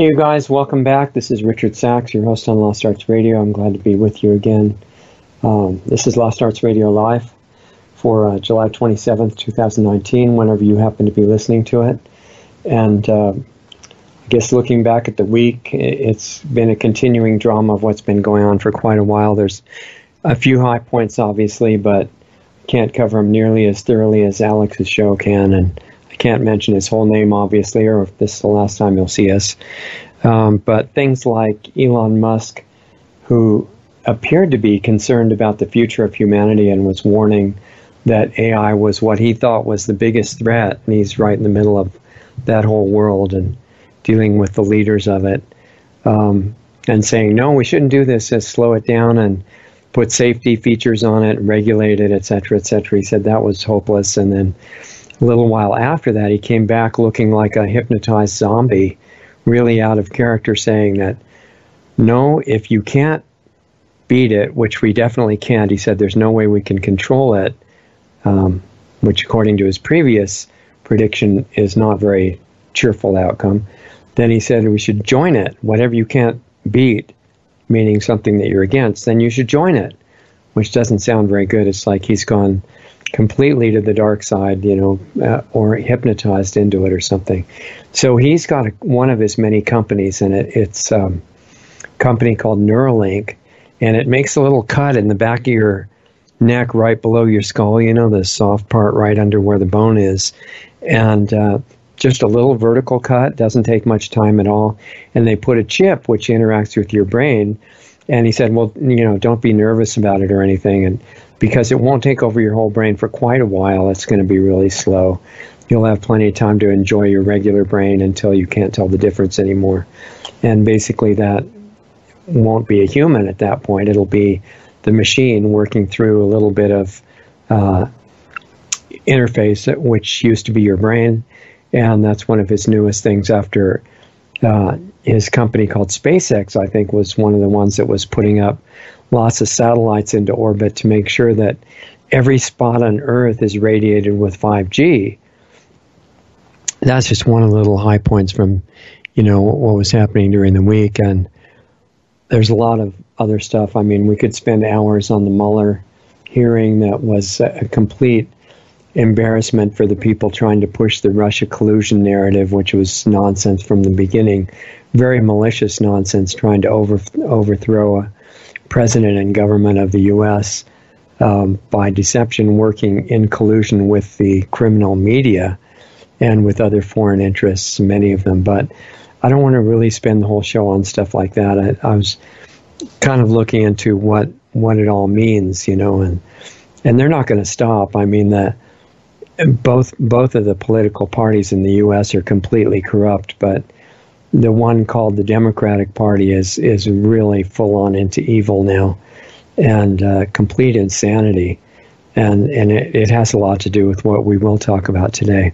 Hey, you guys, welcome back. This is Richard Sachs, your host on Lost Arts Radio. I'm glad to be with you again. This is Lost Arts Radio Live for July 27th, 2019, whenever you happen to be listening to it. And I guess looking back at the week, it's been a continuing drama of what's been going on for quite a while. There's a few high points, obviously, but I can't cover them nearly as thoroughly as Alex's show can, and I can't mention his whole name, obviously, or if this is the last time you'll see us. But things like Elon Musk, who appeared to be concerned about the future of humanity and was warning that AI was what he thought was the biggest threat, and he's right in the middle of that whole world and dealing with the leaders of it, and saying, no, we shouldn't do this, just slow it down and put safety features on it, regulate it, et cetera, et cetera. He said that was hopeless, and then a little while after that, he came back looking like a hypnotized zombie, really out of character, saying that, no, if you can't beat it, which we definitely can't, he said there's no way we can control it, which according to his previous prediction is not very cheerful outcome. Then he said we should join it. Whatever you can't beat, meaning something that you're against, then you should join it, which doesn't sound very good. It's like he's gone completely to the dark side, or hypnotized into it or something. So he's got one of his many companies, and it's a company called Neuralink, and it makes a little cut in the back of your neck right below your skull, the soft part right under where the bone is, and just a little vertical cut, doesn't take much time at all, and they put a chip which interacts with your brain. And he said, well, don't be nervous about it or anything, and because it won't take over your whole brain for quite a while, it's going to be really slow. You'll have plenty of time to enjoy your regular brain until you can't tell the difference anymore. And basically that won't be a human at that point. It'll be the machine working through a little bit of interface, which used to be your brain. And that's one of his newest things after his company called SpaceX, I think, was one of the ones that was putting up lots of satellites into orbit to make sure that every spot on Earth is radiated with 5G. That's just one of the little high points from, what was happening during the week. And there's a lot of other stuff. I mean, we could spend hours on the Mueller hearing that was a complete embarrassment for the people trying to push the Russia collusion narrative, which was nonsense from the beginning, very malicious nonsense, trying to overthrow a president and government of the U.S. By deception, working in collusion with the criminal media and with other foreign interests, many of them. But I don't want to really spend the whole show on stuff like that. I was kind of looking into what it all means, and they're not going to stop. I mean, both of the political parties in the U.S. are completely corrupt, but the one called the Democratic Party is really full on into evil now, and complete insanity, and it has a lot to do with what we will talk about today.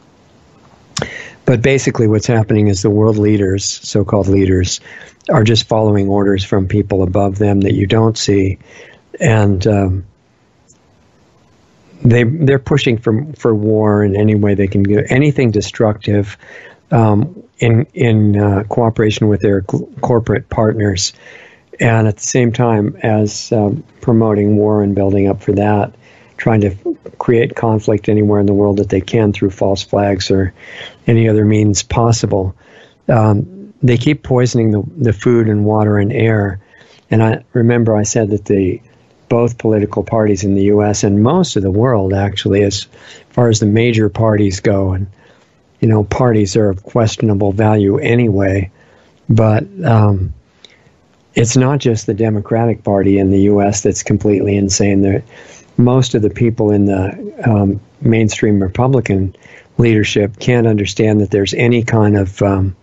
But basically what's happening is the world leaders, so-called leaders, are just following orders from people above them that you don't see, and they're pushing for war in any way they can do, anything destructive, in cooperation with their corporate partners, and at the same time as promoting war and building up for that, trying to create conflict anywhere in the world that they can through false flags or any other means possible. They keep poisoning the food and water and air. And I remember I said that both political parties in the U.S. and most of the world, actually, as far as the major parties go, and parties are of questionable value anyway, but it's not just the Democratic Party in the U.S. that's completely insane. Most of the people in the mainstream Republican leadership can't understand that there's any kind of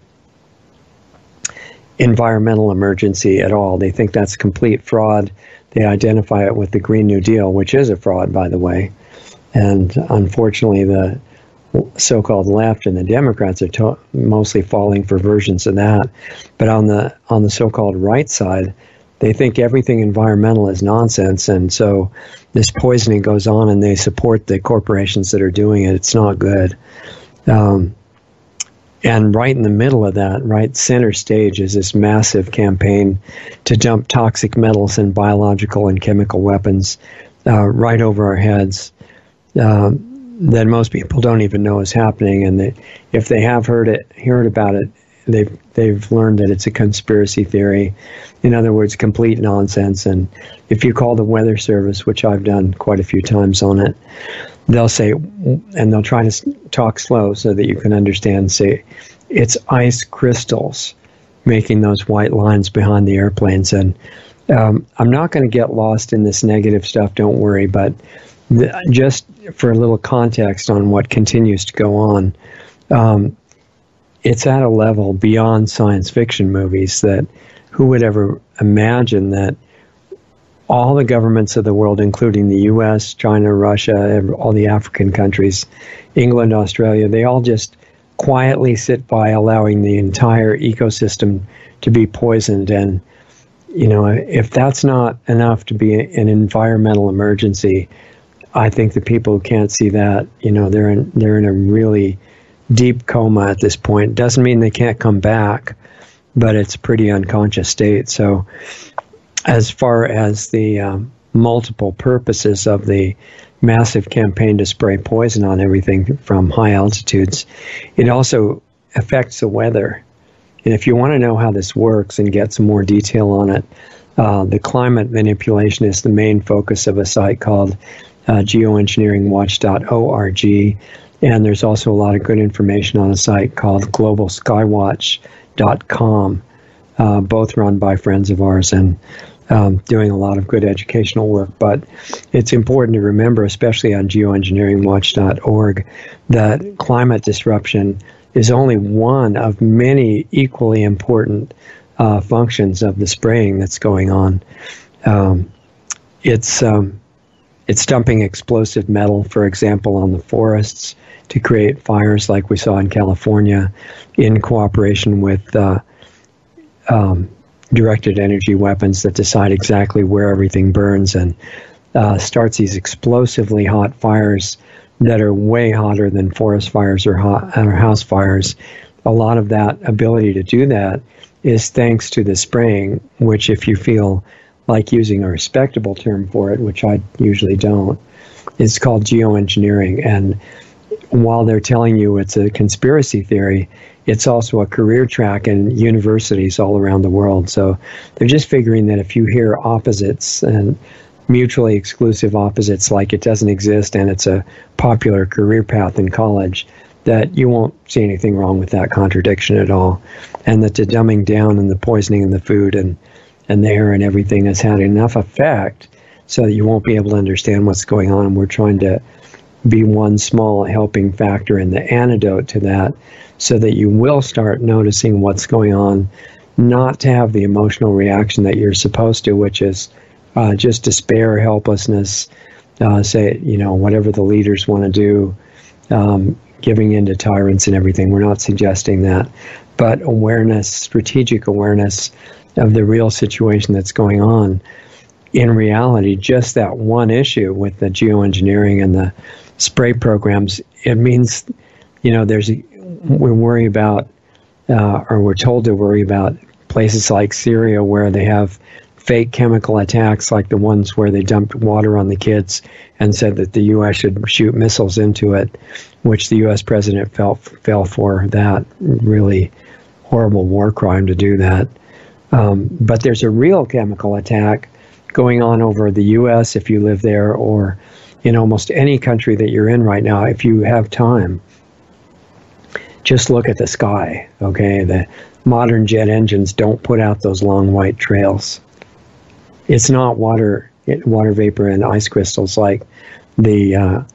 environmental emergency at all. They think that's complete fraud. They identify it with the Green New Deal, which is a fraud, by the way. And unfortunately, the so-called left and the Democrats are mostly falling for versions of that. But on the so-called right side, they think everything environmental is nonsense, and so this poisoning goes on, and they support the corporations that are doing it. It's not good. And right in the middle of that, right center stage, is this massive campaign to dump toxic metals and biological and chemical weapons right over our heads that most people don't even know is happening. And if they have heard about it, they've learned that it's a conspiracy theory. In other words, complete nonsense. And if you call the Weather Service, which I've done quite a few times on it, they'll say, and they'll try to talk slow so that you can understand, say, it's ice crystals making those white lines behind the airplanes. And I'm not going to get lost in this negative stuff, don't worry, but just for a little context on what continues to go on, it's at a level beyond science fiction movies that who would ever imagine that all the governments of the world, including the U.S., China, Russia, all the African countries, England, Australia, they all just quietly sit by allowing the entire ecosystem to be poisoned. And, you know, if that's not enough to be an environmental emergency, I think the people who can't see that, you know, they're in a really deep coma at this point. Doesn't mean they can't come back, but it's a pretty unconscious state. So as far as the multiple purposes of the massive campaign to spray poison on everything from high altitudes, it also affects the weather. And if you want to know how this works and get some more detail on it, the climate manipulation is the main focus of a site called geoengineeringwatch.org. And there's also a lot of good information on a site called globalskywatch.com, both run by friends of ours and doing a lot of good educational work. But it's important to remember, especially on geoengineeringwatch.org, that climate disruption is only one of many equally important functions of the spraying that's going on. It's dumping explosive metal, for example, on the forests to create fires like we saw in California, in cooperation with directed energy weapons that decide exactly where everything burns, and starts these explosively hot fires that are way hotter than forest fires or house fires. A lot of that ability to do that is thanks to the spraying, which, if you feel like using a respectable term for it, which I usually don't, is called geoengineering. And while they're telling you it's a conspiracy theory, it's also a career track in universities all around the world. So they're just figuring that if you hear opposites and mutually exclusive opposites, like it doesn't exist and it's a popular career path in college, that you won't see anything wrong with that contradiction at all. And that the dumbing down and the poisoning in the food and the air and everything has had enough effect so that you won't be able to understand what's going on. And we're trying to be one small helping factor in the antidote to that so that you will start noticing what's going on, not to have the emotional reaction that you're supposed to, which is just despair, helplessness, say, you know, whatever the leaders want to do, giving in to tyrants and everything. We're not suggesting that. But awareness, strategic awareness of the real situation that's going on. In reality, just that one issue with the geoengineering and the spray programs, it means, you know, we worry about, or we're told to worry about places like Syria where they have fake chemical attacks like the ones where they dumped water on the kids and said that the U.S. should shoot missiles into it, which the U.S. president fell for that really horrible war crime to do that. But there's a real chemical attack going on over the U.S. if you live there, or in almost any country that you're in right now. If you have time, just look at the sky, okay? The modern jet engines don't put out those long white trails. It's not water vapor and ice crystals like the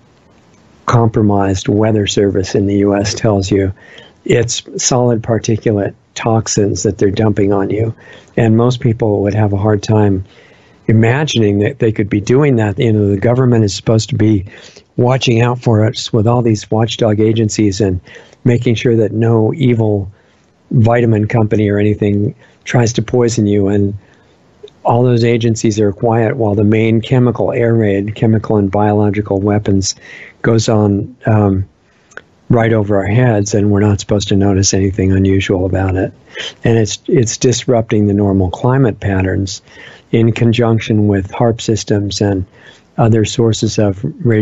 compromised Weather Service in the U.S. tells you. It's solid particulate toxins that they're dumping on you. And most people would have a hard time imagining that they could be doing that. You know, the government is supposed to be watching out for us with all these watchdog agencies and making sure that no evil vitamin company or anything tries to poison you. And all those agencies are quiet while the main chemical air raid, chemical and biological weapons, goes on right over our heads, and we're not supposed to notice anything unusual about it. And it's disrupting the normal climate patterns in conjunction with HAARP systems and other sources of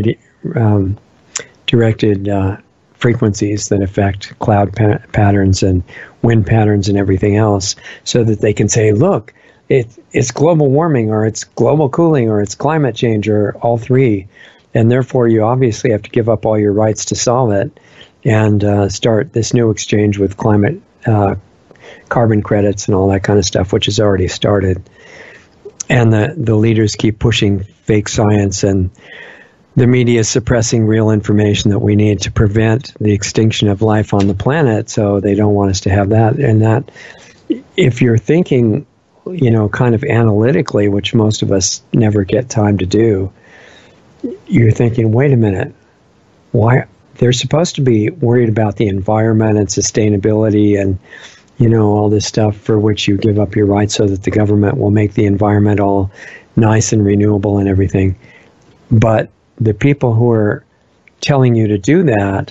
directed frequencies that affect cloud patterns and wind patterns and everything else, so that they can say, look, it's global warming, or it's global cooling, or it's climate change, or all three. And therefore, you obviously have to give up all your rights to solve it and start this new exchange with climate carbon credits and all that kind of stuff, which has already started. And the leaders keep pushing fake science, and the media is suppressing real information that we need to prevent the extinction of life on the planet, so they don't want us to have that. And that, if you're thinking, kind of analytically, which most of us never get time to do, you're thinking, wait a minute, why? They're supposed to be worried about the environment and sustainability and, all this stuff for which you give up your rights so that the government will make the environment all nice and renewable and everything. But the people who are telling you to do that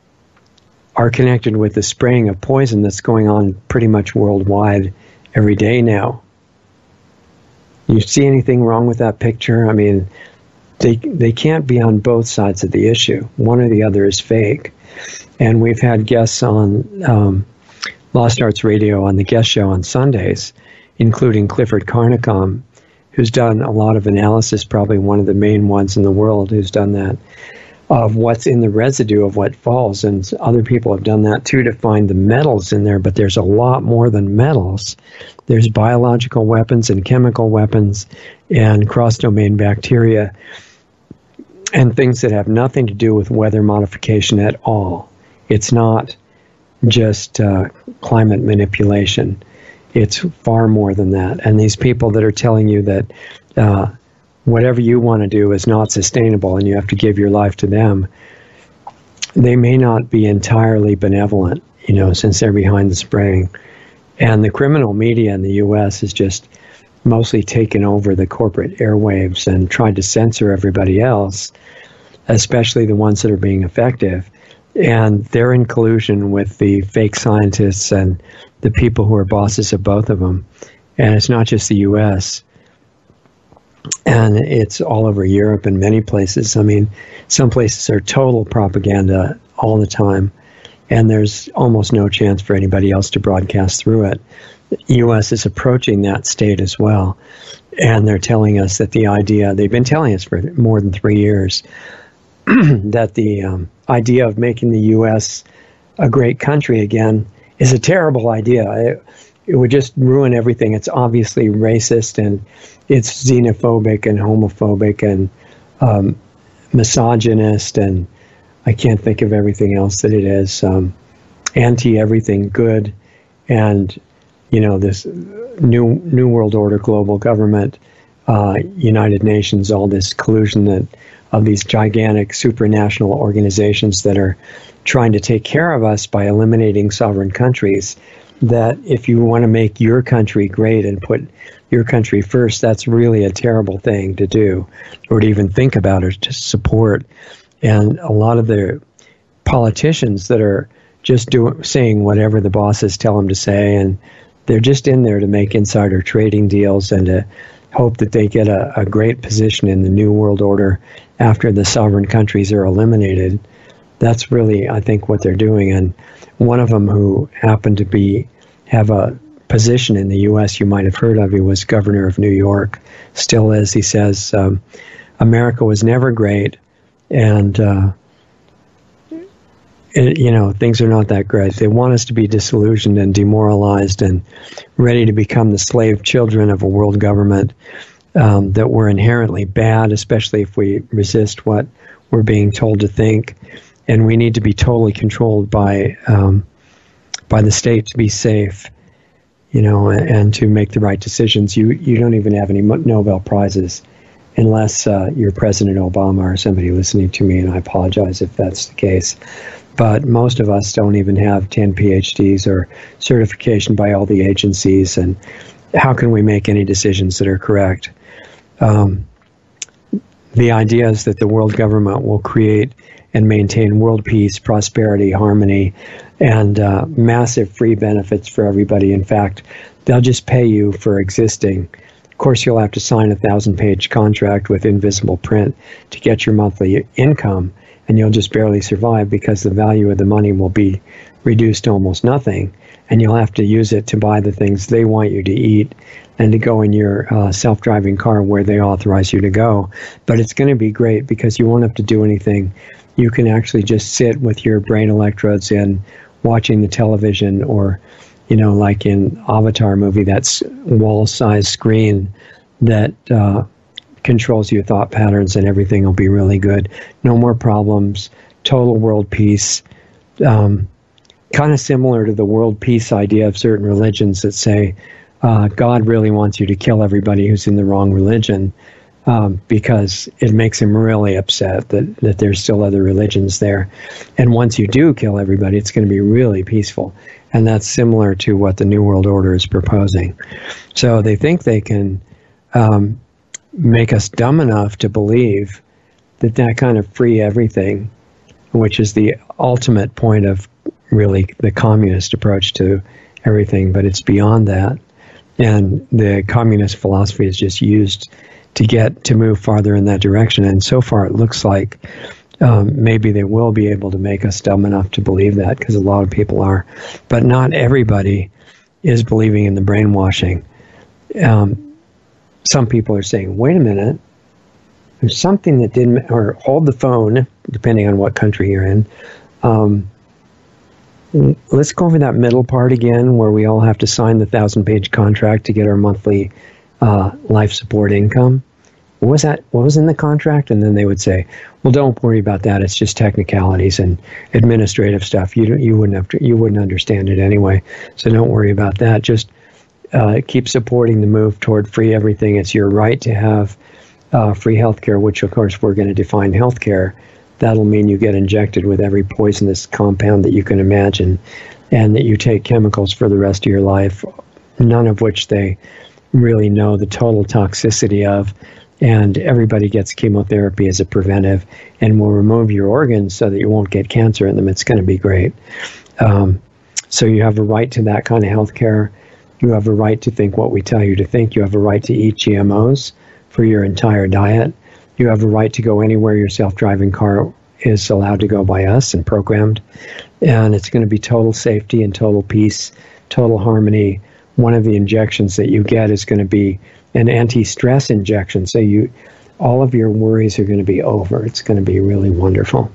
are connected with the spraying of poison that's going on pretty much worldwide every day now. You see anything wrong with that picture? I mean, they can't be on both sides of the issue. One or the other is fake. And we've had guests on Lost Arts Radio on the guest show on Sundays, including Clifford Carnicom, who's done a lot of analysis, probably one of the main ones in the world who's done that, of what's in the residue of what falls. And other people have done that too, to find the metals in there, but there's a lot more than metals. There's biological weapons and chemical weapons and cross-domain bacteria and things that have nothing to do with weather modification at all. It's not just climate manipulation. It's far more than that. And these people that are telling you that whatever you want to do is not sustainable and you have to give your life to them, they may not be entirely benevolent, since they're behind the spraying. And the criminal media in the U.S. has just mostly taken over the corporate airwaves and tried to censor everybody else, especially the ones that are being effective. And they're in collusion with the fake scientists and the people who are bosses of both of them. And it's not just the U.S., and it's all over Europe and many places. I mean, some places are total propaganda all the time, and there's almost no chance for anybody else to broadcast through it. The U.S. is approaching that state as well, and they're telling us that the idea, they've been telling us for more than 3 years, that the idea of making the U.S. a great country again is a terrible idea. It would just ruin everything. It's obviously racist, and it's xenophobic and homophobic and misogynist, and I can't think of everything else that it is. Anti-everything good, and this new world order, global government, United Nations, all this collusion of these gigantic supranational organizations that are trying to take care of us by eliminating sovereign countries. That if you want to make your country great and put your country first, that's really a terrible thing to do, or to even think about or to support. And a lot of the politicians that are just saying whatever the bosses tell them to say, and they're just in there to make insider trading deals and to hope that they get a great position in the new world order after the sovereign countries are eliminated. That's really, I think, what they're doing. And one of them who happened to have a position in the U.S. you might have heard of, he was governor of New York, still is. He says, America was never great, and things are not that great. They want us to be disillusioned and demoralized and ready to become the slave children of a world government, that we're inherently bad, especially if we resist what we're being told to think. And we need to be totally controlled by the state to be safe, and to make the right decisions. You don't even have any Nobel Prizes unless you're President Obama or somebody listening to me, and I apologize if that's the case. But most of us don't even have 10 PhDs or certification by all the agencies, and how can we make any decisions that are correct? The idea is that the world government will create and maintain world peace, prosperity, harmony, and massive free benefits for everybody. In fact, they'll just pay you for existing. Of course, you'll have to sign a 1,000-page contract with invisible print to get your monthly income, and you'll just barely survive because the value of the money will be reduced to almost nothing, and you'll have to use it to buy the things they want you to eat and to go in your self-driving car where they authorize you to go. But it's going to be great because you won't have to do anything. You can actually just sit with your brain electrodes in, watching the television, or like in Avatar movie, that's wall-sized screen that controls your thought patterns, and everything will be really good. No more problems, total world peace. Kind of similar to the world peace idea of certain religions that say God really wants you to kill everybody who's in the wrong religion because it makes him really upset that there's still other religions there. And once you do kill everybody, it's going to be really peaceful. And that's similar to what the New World Order is proposing. So they think they can make us dumb enough to believe that kind of free everything, which is the ultimate point of really the communist approach to everything, but it's beyond that. And the communist philosophy is just used to move farther in that direction. And so far it looks like maybe they will be able to make us dumb enough to believe that, because a lot of people are. But not everybody is believing in the brainwashing. Some people are saying, wait a minute, there's something that didn't, or hold the phone, depending on what country you're in. Let's go over that middle part again, where we all have to sign the 1,000-page contract to get our monthly life support income. What was that? What was in the contract? And then they would say, well, don't worry about that. It's just technicalities and administrative stuff. You wouldn't understand it anyway. So don't worry about that. Just keep supporting the move toward free everything. It's your right to have free healthcare, which of course we're going to define healthcare. That'll mean you get injected with every poisonous compound that you can imagine, and that you take chemicals for the rest of your life, none of which they really know the total toxicity of. And everybody gets chemotherapy as a preventive, and will remove your organs so that you won't get cancer in them. It's going to be great. So you have a right to that kind of health care. You have a right to think what we tell you to think. You have a right to eat GMOs for your entire diet. You have a right to go anywhere your self-driving car is allowed to go by us and programmed. And it's going to be total safety and total peace, total harmony. One of the injections that you get is going to be an anti-stress injection. So all of your worries are going to be over. It's going to be really wonderful.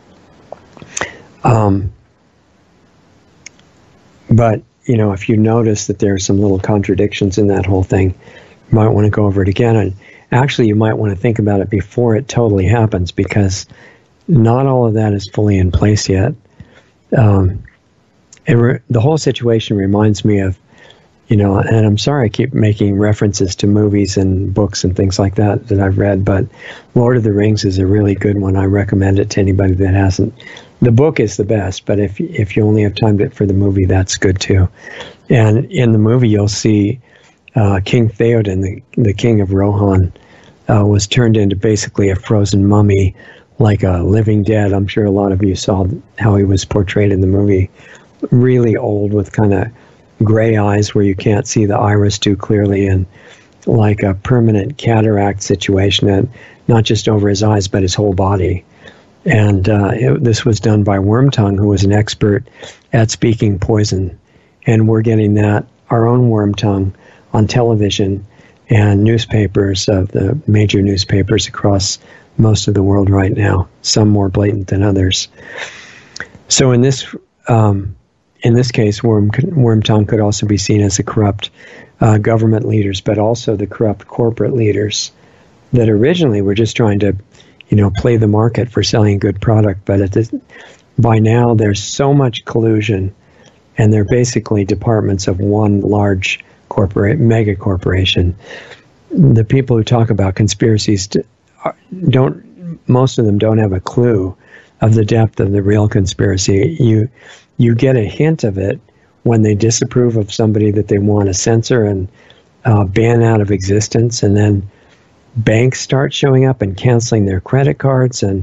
But, if you notice that there are some little contradictions in that whole thing, you might want to go over it again. And actually, you might want to think about it before it totally happens, because not all of that is fully in place yet. The whole situation reminds me of, and I'm sorry I keep making references to movies and books and things like that I've read, but Lord of the Rings is a really good one. I recommend it to anybody that hasn't. The book is the best, but if you only have time for the movie, that's good too. And in the movie, you'll see King Theoden, the king of Rohan, was turned into basically a frozen mummy, like a living dead. I'm sure a lot of you saw how he was portrayed in the movie. Really old, with kind of gray eyes where you can't see the iris too clearly, and like a permanent cataract situation, and not just over his eyes, but his whole body. And this was done by Wormtongue, who was an expert at speaking poison. And we're getting our own Wormtongue on television and newspapers, of the major newspapers across most of the world right now, some more blatant than others. So in this case, Wormtongue could also be seen as the corrupt government leaders, but also the corrupt corporate leaders that originally were just trying to, play the market for selling a good product. But by now, there's so much collusion, and they're basically departments of one large mega corporation. The people who talk about conspiracies most of them don't have a clue of the depth of the real conspiracy. You get a hint of it when they disapprove of somebody that they want to censor and ban out of existence, and then banks start showing up and canceling their credit cards, and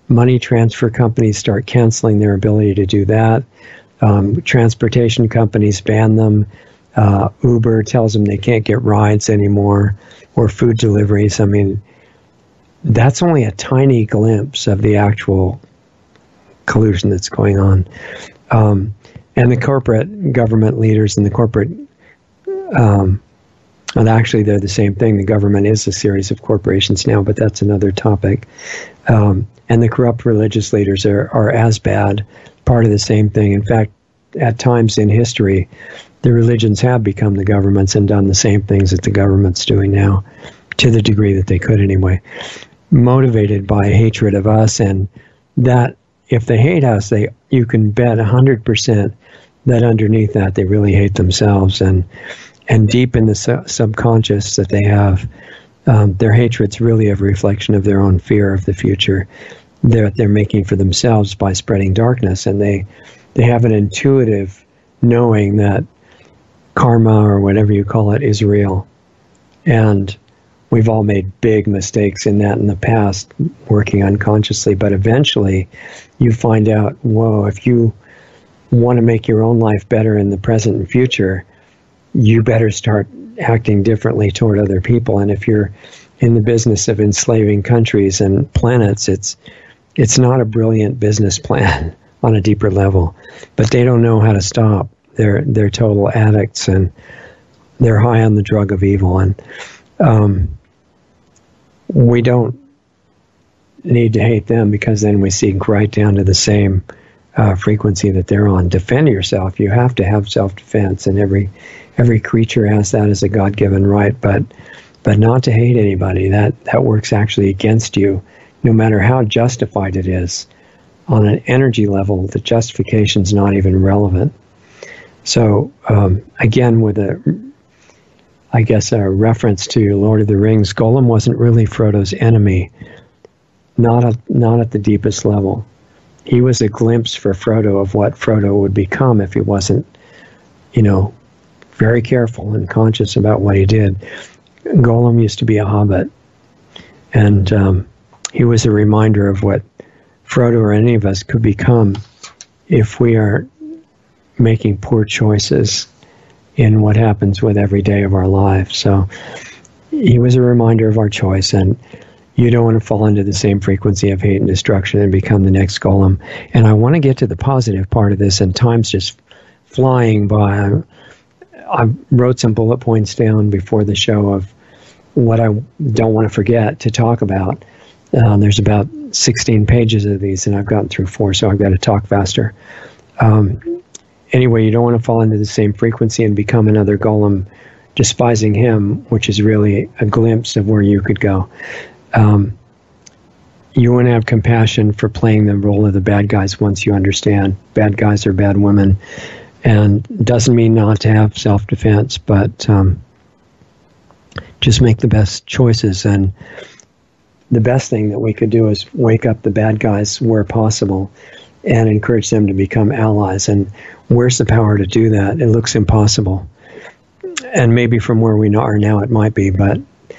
money transfer companies start canceling their ability to do that. Transportation companies ban them. Uber tells them they can't get rides anymore, or food deliveries. I mean, that's only a tiny glimpse of the actual collusion that's going on. And the corporate government leaders and the corporate, and actually they're the same thing. The government is a series of corporations now, but that's another topic. And the corrupt religious leaders are as bad, part of the same thing. In fact, at times in history, the religions have become the governments and done the same things that the government's doing now, to the degree that they could anyway, motivated by hatred of us. And that if they hate us, you can bet 100% that underneath that they really hate themselves. And deep in the subconscious that they have, their hatred's really a reflection of their own fear of the future that they're making for themselves by spreading darkness. And they have an intuitive knowing that karma, or whatever you call it, is real. And we've all made big mistakes in that in the past, working unconsciously. But eventually you find out, whoa, if you want to make your own life better in the present and future, you better start acting differently toward other people. And if you're in the business of enslaving countries and planets, it's not a brilliant business plan on a deeper level. But they don't know how to stop. They're total addicts, and they're high on the drug of evil. And we don't need to hate them, because then we sink right down to the same frequency that they're on. Defend yourself. You have to have self-defense, and every creature has that as a God-given right. But not to hate anybody. That works actually against you, no matter how justified it is. On an energy level, the justification's not even relevant. So again, with a reference to Lord of the Rings, Gollum wasn't really Frodo's enemy, not at the deepest level. He was a glimpse for Frodo of what Frodo would become if he wasn't, very careful and conscious about what he did. Gollum used to be a hobbit, and he was a reminder of what Frodo or any of us could become if we are making poor choices in what happens with every day of our lives. So he was a reminder of our choice, and you don't want to fall into the same frequency of hate and destruction and become the next Gollum. And I want to get to the positive part of this, and time's just flying by. I wrote some bullet points down before the show of what I don't want to forget to talk about. There's about 16 pages of these, and I've gotten through 4, so I've got to talk faster. Anyway, you don't want to fall into the same frequency and become another Gollum, despising him, which is really a glimpse of where you could go. You want to have compassion for playing the role of the bad guys once you understand bad guys are bad women. And doesn't mean not to have self-defense, but just make the best choices. And the best thing that we could do is wake up the bad guys where possible and encourage them to become allies. And where's the power to do that? It looks impossible. And maybe from where we are now it might be, but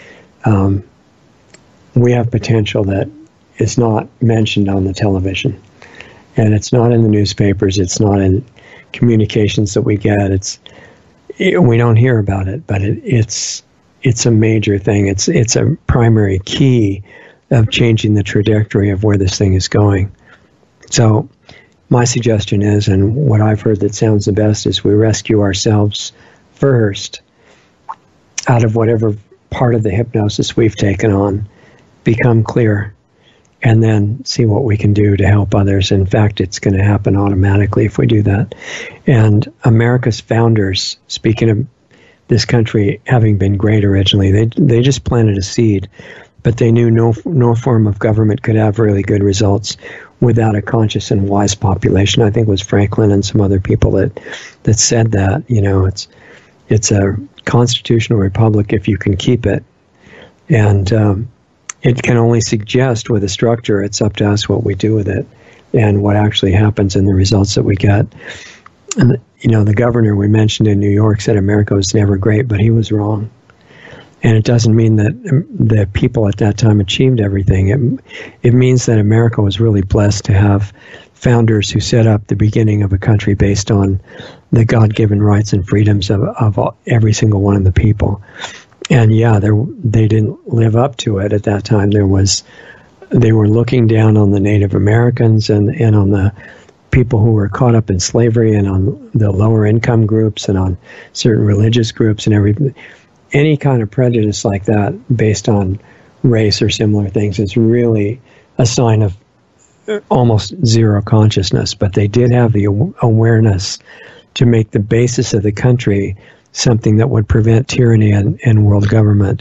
we have potential that is not mentioned on the television. And it's not in the newspapers, it's not in communications that we get. We don't hear about it, but it's a major thing. It's a primary key of changing the trajectory of where this thing is going. So my suggestion is, and what I've heard that sounds the best, is we rescue ourselves first out of whatever part of the hypnosis we've taken on, become clear, and then see what we can do to help others. In fact, it's going to happen automatically if we do that. And America's founders, speaking of this country having been great originally, they just planted a seed, but they knew no form of government could have really good results without a conscious and wise population. I think it was Franklin and some other people that said that. It's a constitutional republic if you can keep it. And it can only suggest with a structure. It's up to us what we do with it and what actually happens and the results that we get. And, the governor we mentioned in New York said America was never great, but he was wrong. And it doesn't mean that the people at that time achieved everything. It means that America was really blessed to have founders who set up the beginning of a country based on the God-given rights and freedoms of every single one of the people. And yeah, they didn't live up to it at that time. They were looking down on the Native Americans and on the people who were caught up in slavery and on the lower income groups and on certain religious groups and any kind of prejudice like that based on race or similar things is really a sign of almost zero consciousness. But they did have the awareness to make the basis of the country something that would prevent tyranny and world government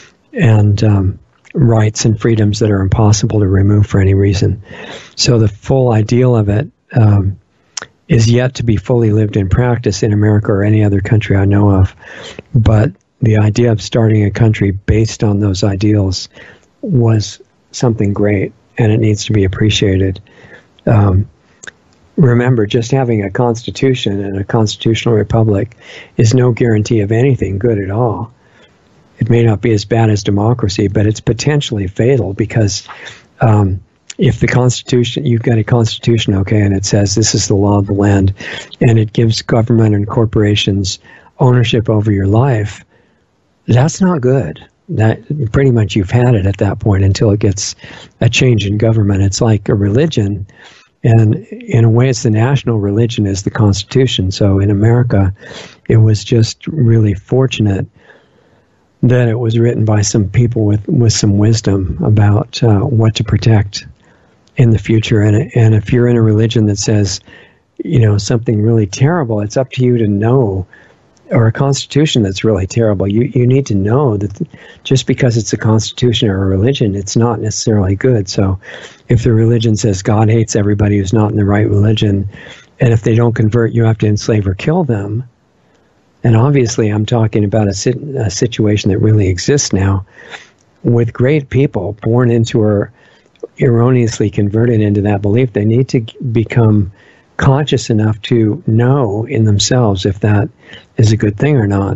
and rights and freedoms that are impossible to remove for any reason. So the full ideal of it is yet to be fully lived in practice in America or any other country I know of. But the idea of starting a country based on those ideals was something great, and it needs to be appreciated. Remember, just having a constitution and a constitutional republic is no guarantee of anything good at all. It may not be as bad as democracy, but it's potentially fatal because if the Constitution, you've got a Constitution, okay, and it says this is the law of the land, and it gives government and corporations ownership over your life, that's not good. That pretty much you've had it at that point until it gets a change in government. It's like a religion, and in a way it's the national religion is the Constitution. So in America, it was just really fortunate that it was written by some people with some wisdom about what to protect in the future. And if you're in a religion that says, something really terrible, it's up to you to know, or a constitution that's really terrible, you need to know that just because it's a constitution or a religion, it's not necessarily good. So if the religion says God hates everybody who's not in the right religion, and if they don't convert, you have to enslave or kill them. And obviously I'm talking about a situation that really exists now with great people born into or erroneously converted into that belief. They need to become conscious enough to know in themselves if that is a good thing or not.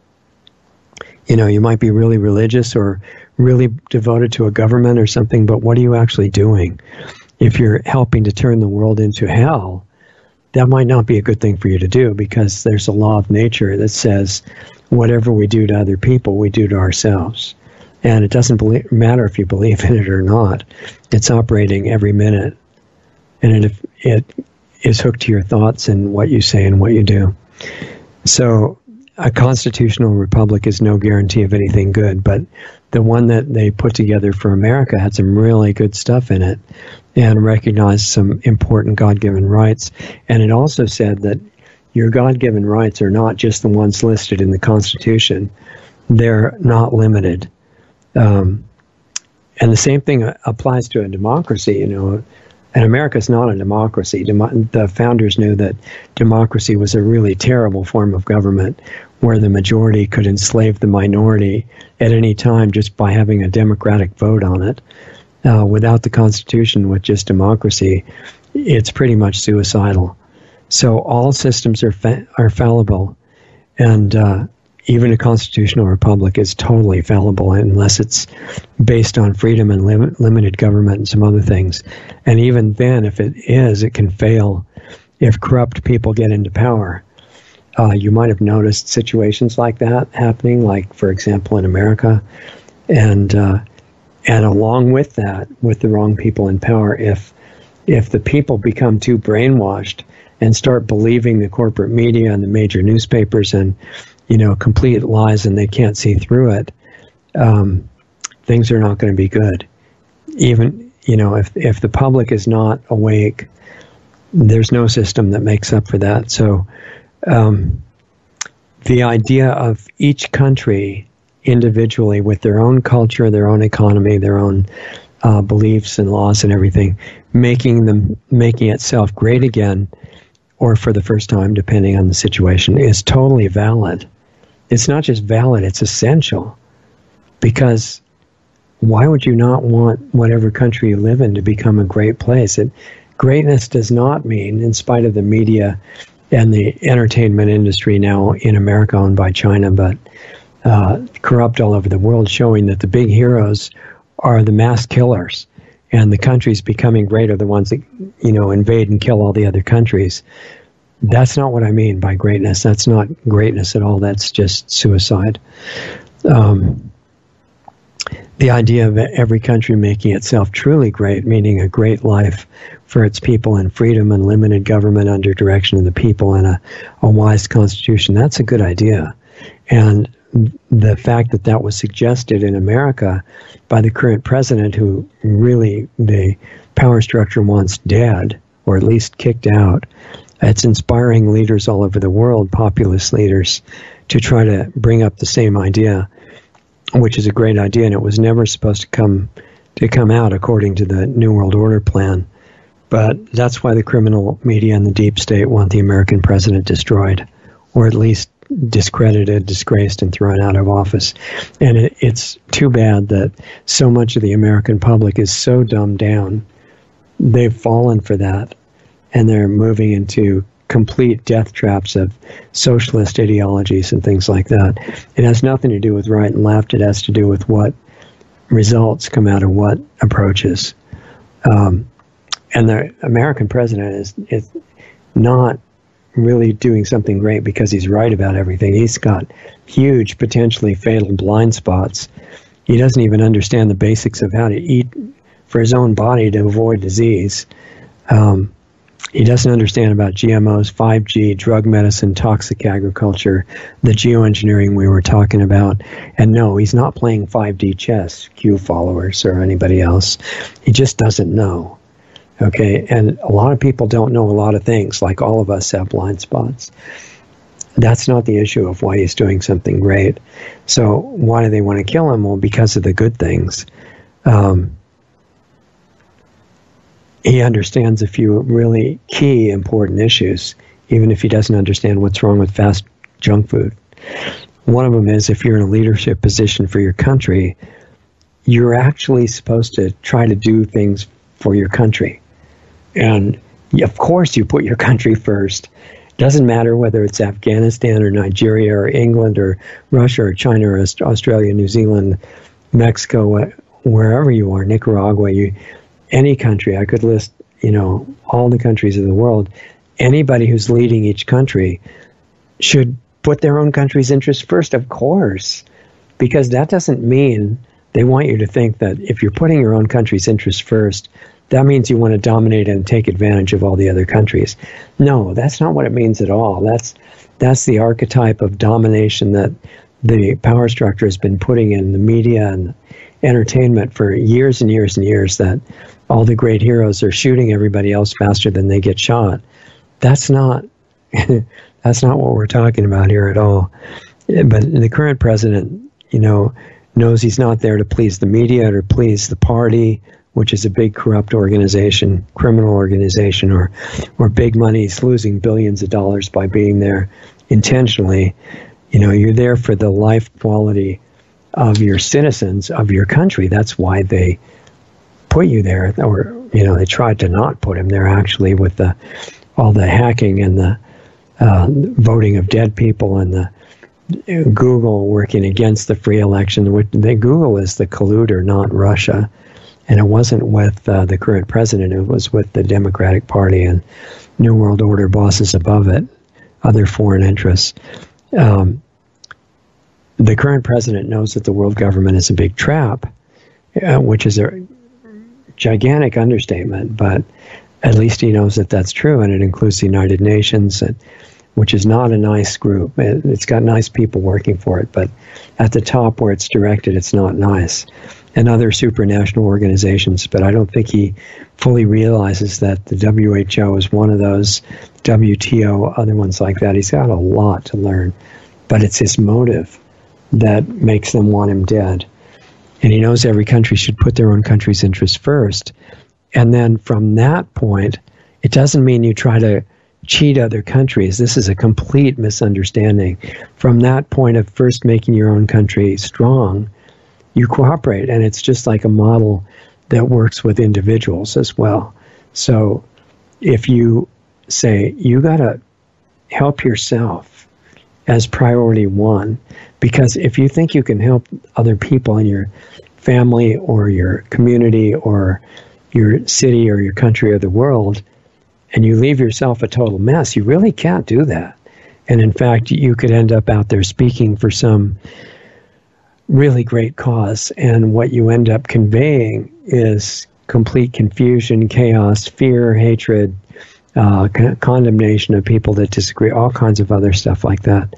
You might be really religious or really devoted to a government or something, but what are you actually doing? If you're helping to turn the world into hell, that might not be a good thing for you to do, because there's a law of nature that says whatever we do to other people, we do to ourselves. And it doesn't matter if you believe in it or not. It's operating every minute. And it is hooked to your thoughts and what you say and what you do. So a constitutional republic is no guarantee of anything good, but the one that they put together for America had some really good stuff in it and recognized some important God-given rights. And it also said that your God-given rights are not just the ones listed in the Constitution. They're not limited. And the same thing applies to a democracy, And America's not a democracy. The founders knew that democracy was a really terrible form of government where the majority could enslave the minority at any time just by having a democratic vote on it. Without the Constitution, with just democracy, it's pretty much suicidal. So all systems are fallible, and even a constitutional republic is totally fallible unless it's based on freedom and limited government and some other things. And even then, if it is, it can fail if corrupt people get into power. You might have noticed situations like that happening, like, for example, in America. And along with that, with the wrong people in power, if the people become too brainwashed and start believing the corporate media and the major newspapers and complete lies, and they can't see through it, things are not going to be good. Even, if the public is not awake, there's no system that makes up for that. So the idea of each country individually with their own culture, their own economy, their own beliefs and laws and everything, making itself great again, or for the first time, depending on the situation, is totally valid. It's not just valid, it's essential. Because why would you not want whatever country you live in to become a great place? Greatness does not mean, in spite of the media and the entertainment industry now in America owned by China, but corrupt all over the world, showing that the big heroes are the mass killers, and the countries becoming great are the ones that, invade and kill all the other countries. That's not what I mean by greatness. That's not greatness at all. That's just suicide. The idea of every country making itself truly great, meaning a great life for its people and freedom and limited government under direction of the people and a wise constitution, that's a good idea. And the fact that that was suggested in America by the current president, who really the power structure wants dead, or at least kicked out, it's inspiring leaders all over the world, populist leaders, to try to bring up the same idea, which is a great idea, and it was never supposed to come out according to the New World Order plan. But that's why the criminal media and the deep state want the American president destroyed, or at least discredited, disgraced, and thrown out of office. And it's too bad that so much of the American public is so dumbed down. They've fallen for that, and they're moving into complete death traps of socialist ideologies and things like that. It has nothing to do with right and left. It has to do with what results come out of what approaches. And the American president is not really doing something great because he's right about everything. He's got huge, potentially fatal blind spots. He doesn't even understand the basics of how to eat for his own body to avoid disease. He doesn't understand about GMOs, 5G, drug medicine, toxic agriculture, the geoengineering we were talking about. And no, he's not playing 5D chess, Q followers or anybody else. He just doesn't know. Okay, and a lot of people don't know a lot of things, like all of us have blind spots. That's not the issue of why he's doing something great. So why do they want to kill him? Well, because of the good things. He understands a few really key, important issues, even if he doesn't understand what's wrong with fast junk food. One of them is, if you're in a leadership position for your country, you're actually supposed to try to do things for your country. And of course you put your country first. Doesn't matter whether it's Afghanistan or Nigeria or England or Russia or China or Australia, New Zealand, Mexico, wherever you are, Nicaragua, any country. I could list, all the countries of the world. Anybody who's leading each country should put their own country's interests first, of course, because that doesn't mean they want you to think that if you're putting your own country's interests first, that means you want to dominate and take advantage of all the other countries. No, that's not what it means at all. That's the archetype of domination that the power structure has been putting in the media and entertainment for years and years and years, that all the great heroes are shooting everybody else faster than they get shot. That's not that's not what we're talking about here at all. But the current president, knows he's not there to please the media or please the party, which is a big corrupt organization, criminal organization, or big money. He's losing billions of dollars by being there intentionally. You're there for the life quality of your citizens, of your country. That's why they put you there, or they tried to not put him there, actually, with all the hacking and the voting of dead people and the Google working against the free election. Google is the colluder, not Russia. And it wasn't with the current president. It was with the Democratic Party and New World Order bosses above it, other foreign interests. The current president knows that the world government is a big trap, which is a gigantic understatement, but at least he knows that that's true, and it includes the United Nations, which is not a nice group. It's got nice people working for it, but at the top where it's directed, it's not nice. And other supranational organizations, but I don't think he fully realizes that the WHO is one of those, WTO, other ones like that. He's got a lot to learn, but it's his motive that makes them want him dead. And he knows every country should put their own country's interests first. And then from that point, it doesn't mean you try to cheat other countries. This is a complete misunderstanding. From that point of first making your own country strong, you cooperate, and it's just like a model that works with individuals as well. So if you say, you got to help yourself as priority one. Because if you think you can help other people in your family or your community or your city or your country or the world, and you leave yourself a total mess, you really can't do that. And in fact, you could end up out there speaking for some really great cause, and what you end up conveying is complete confusion, chaos, fear, hatred, condemnation of people that disagree, all kinds of other stuff like that.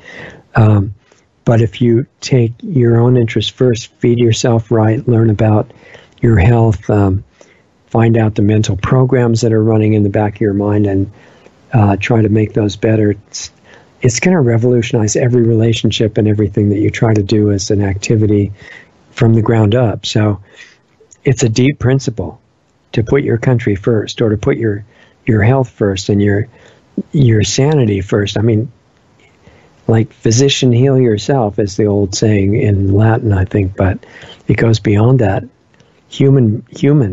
But if you take your own interests first, feed yourself right, learn about your health, find out the mental programs that are running in the back of your mind, and try to make those better, it's going to revolutionize every relationship and everything that you try to do as an activity from the ground up. So it's a deep principle to put your country first, or to put your health first and your sanity first. I mean, like, physician, heal yourself is the old saying in Latin, I think, but it goes beyond that. Human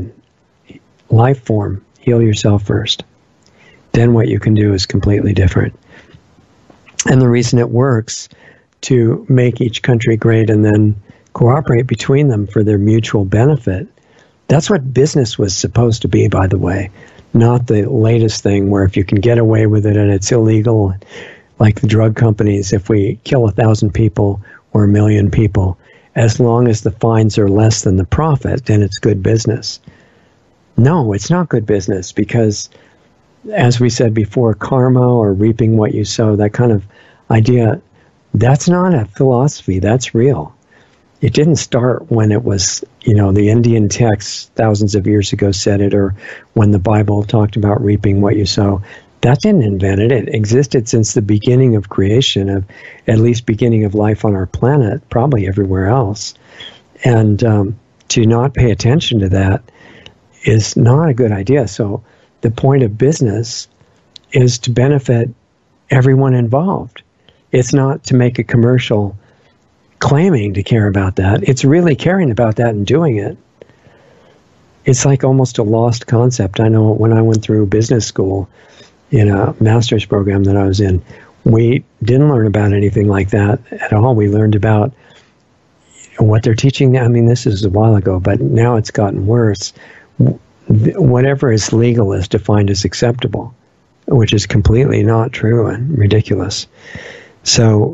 life form, heal yourself first. Then what you can do is completely different. And the reason it works to make each country great and then cooperate between them for their mutual benefit, that's what business was supposed to be, by the way. Not the latest thing where if you can get away with it and it's illegal, like the drug companies, if we kill 1,000 people or 1 million people, as long as the fines are less than the profit, then it's good business. No, it's not good business, because as we said before, karma or reaping what you sow, that kind of idea, that's not a philosophy, that's real. It didn't start when it was, the Indian texts thousands of years ago said it, or when the Bible talked about reaping what you sow. That didn't invent it. It existed since the beginning of creation, of at least beginning of life on our planet, probably everywhere else. And to not pay attention to that is not a good idea. So the point of business is to benefit everyone involved. It's not to make a commercial claiming to care about that. It's really caring about that and doing it. It's like almost a lost concept. I know when I went through business school in a master's program that I was in, we didn't learn about anything like that at all. We learned about what they're teaching. I mean, this is a while ago, but now it's gotten worse. Whatever is legal is defined as acceptable, which is completely not true and ridiculous. So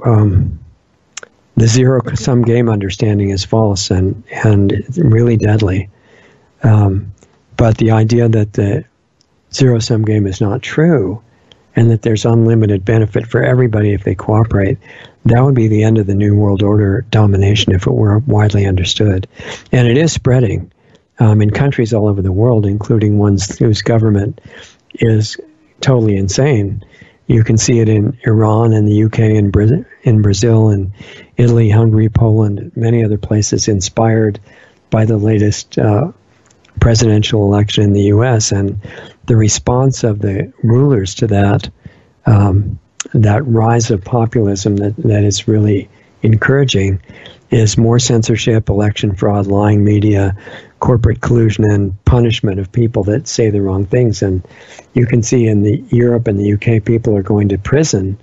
the zero-sum game understanding is false and really deadly. But the idea that the zero-sum game is not true and that there's unlimited benefit for everybody if they cooperate, that would be the end of the New World Order domination if it were widely understood. And it is spreading in countries all over the world, including ones whose government is totally insane. You can see it in Iran and the UK and in Brazil and Italy, Hungary, Poland, many other places, inspired by the latest presidential election in the U.S. And the response of the rulers to that, that rise of populism that is really encouraging, is more censorship, election fraud, lying media, corporate collusion, and punishment of people that say the wrong things. And you can see in Europe and the UK, people are going to prison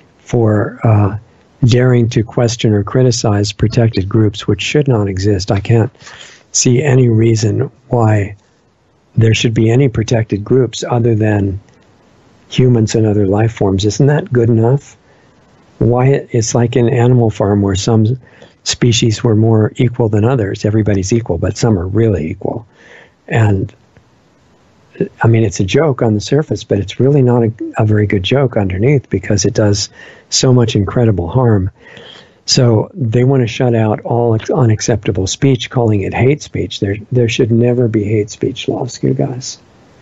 for daring to question or criticize protected groups, which should not exist. I can't see any reason why there should be any protected groups other than humans and other life forms. Isn't that good enough? Why it's like in Animal Farm, where some species were more equal than others. Everybody's equal, but some are really equal. And I mean, it's a joke on the surface, but it's really not a very good joke underneath, because it does so much incredible harm. So they want to shut out all unacceptable speech, calling it hate speech. There should never be hate speech laws, you guys.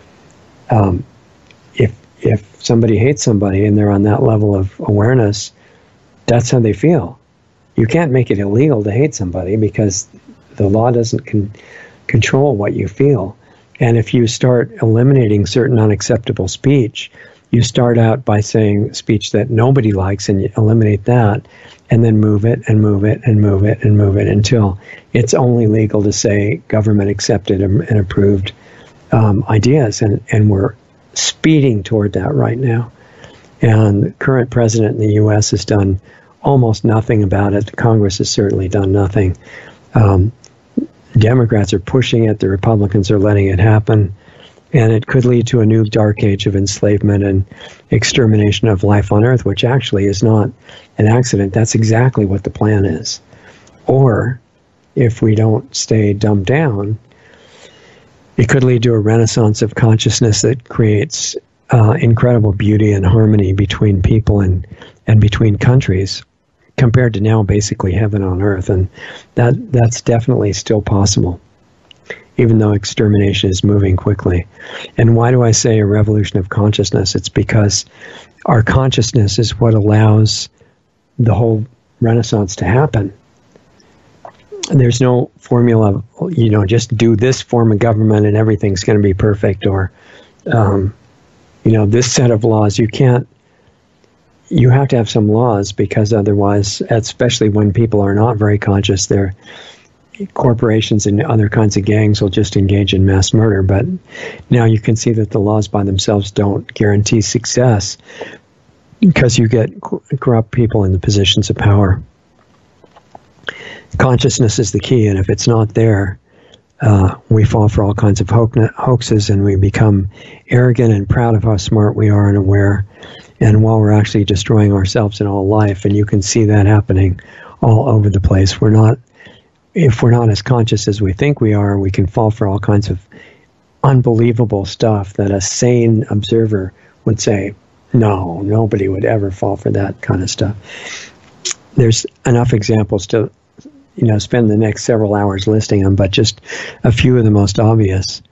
If somebody hates somebody and they're on that level of awareness, that's how they feel. You can't make it illegal to hate somebody, because the law doesn't control what you feel. And if you start eliminating certain unacceptable speech, you start out by saying speech that nobody likes, and you eliminate that, and then move it and move it and move it and move it until it's only legal to say government accepted and approved ideas. And we're speeding toward that right now. And the current president in the U.S. has done almost nothing about it. Congress has certainly done nothing. Democrats are pushing it. The Republicans are letting it happen. And it could lead to a new dark age of enslavement and extermination of life on Earth, which actually is not an accident. That's exactly what the plan is. Or, if we don't stay dumbed down, it could lead to a renaissance of consciousness that creates incredible beauty and harmony between people and between countries, compared to now basically heaven on earth. And that's definitely still possible, even though extermination is moving quickly. And why do I say a revolution of consciousness? It's because our consciousness is what allows the whole renaissance to happen. There's no formula, just do this form of government and everything's going to be perfect, or, this set of laws. You have to have some laws, because otherwise, especially when people are not very conscious, corporations and other kinds of gangs will just engage in mass murder. But now you can see that the laws by themselves don't guarantee success, because you get corrupt people in the positions of power. Consciousness is the key, and if it's not there, we fall for all kinds of hoaxes, and we become arrogant and proud of how smart we are and aware, and while we're actually destroying ourselves and all life. And you can see that happening all over the place. If we're not as conscious as we think we are, we can fall for all kinds of unbelievable stuff that a sane observer would say, no, nobody would ever fall for that kind of stuff. There's enough examples to spend the next several hours listing them, but just a few of the most obvious.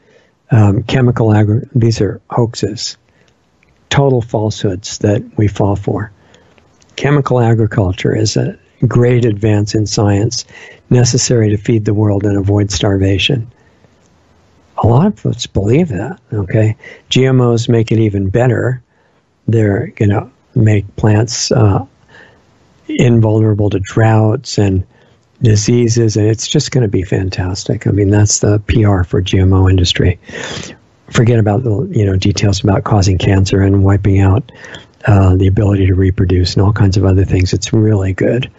These are hoaxes, total falsehoods that we fall for. Chemical agriculture is a great advance in science, necessary to feed the world and avoid starvation. A lot of us believe that, okay? GMOs make it even better. They're going to make plants invulnerable to droughts and diseases, and it's just going to be fantastic. I mean, that's the PR for GMO industry. Forget about the details about causing cancer and wiping out the ability to reproduce and all kinds of other things. It's really good.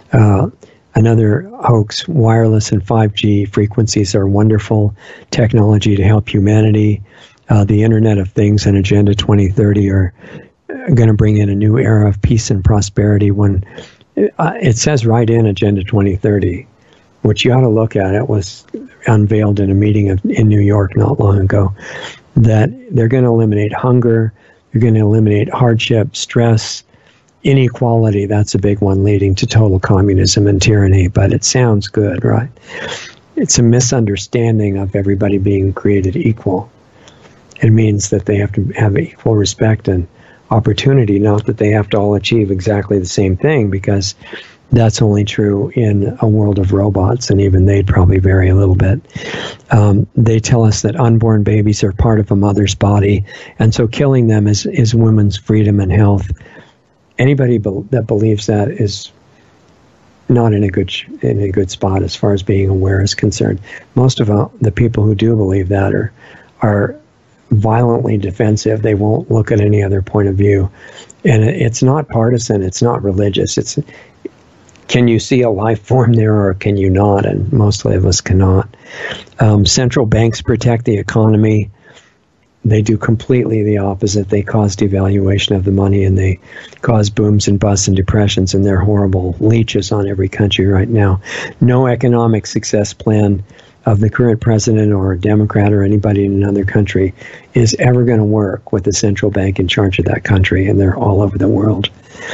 Another hoax, wireless and 5G frequencies are wonderful technology to help humanity. The Internet of Things and Agenda 2030 are going to bring in a new era of peace and prosperity. When it says right in Agenda 2030, which you ought to look at. It was unveiled in a meeting in New York not long ago, that they're going to eliminate hunger, they're going to eliminate hardship, stress, inequality. That's a big one, leading to total communism and tyranny. But it sounds good, right? It's a misunderstanding of everybody being created equal. It means that they have to have equal respect and opportunity, not that they have to all achieve exactly the same thing, because that's only true in a world of robots, and even they'd probably vary a little bit. They tell us that unborn babies are part of a mother's body, and so killing them is women's freedom and health. Anybody that believes that is not in a good spot as far as being aware is concerned. Most of the people who do believe that are violently defensive. They won't look at any other point of view. And it's not partisan, it's not religious. It's, can you see a life form there or can you not? And mostly of us cannot. Central banks protect the economy. They do completely the opposite. They cause devaluation of the money, and they cause booms and busts and depressions, and they're horrible leeches on every country right now. No economic success plan of the current president or a Democrat or anybody in another country is ever going to work with the central bank in charge of that country, and they're all over the world.